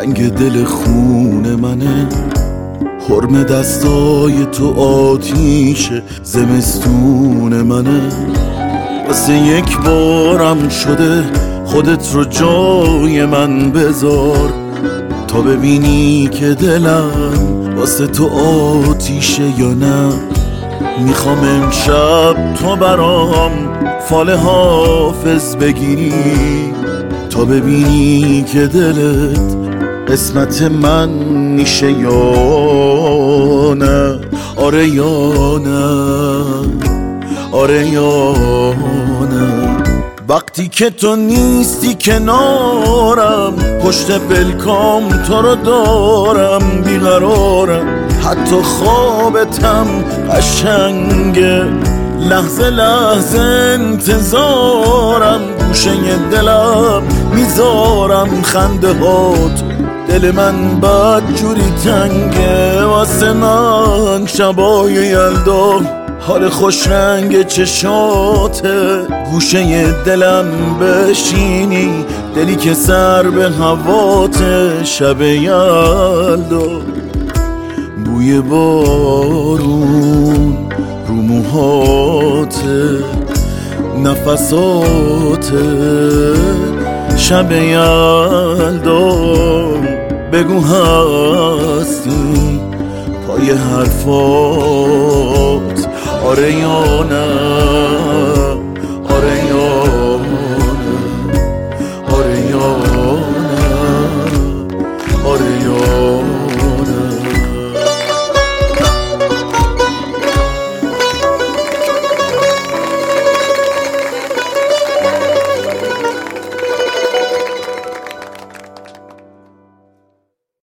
رنگ دل خون منه، حرم دستای تو آتیش زمستون منه. واسه یک بارم شده خودت رو جای من بذار، تا ببینی که دلم واسه تو آتیشه یا نه. میخوام امشب تو برام فال حافظ بگیری، تا ببینی که دلت قسمت من میشه یا نه. آره یا نه، آره یا نه. وقتی که تو نیستی کنارم، پشت پلکام تو رو دارم، بیقرارم، حتی خوابتم قشنگه، لحظه لحظه انتظارم، گوشه دلم میذارم خنده هات. دل من بد جوری تنگه واسه من، شبای یلدا حال خوش رنگ چشاته، گوشه دلم بشینی، دلی که سر به هواته. شب یلدا بوی بارون رو موهاته، نفساته. شب یلدا بگو هستی پای حرفات، آره یا نه.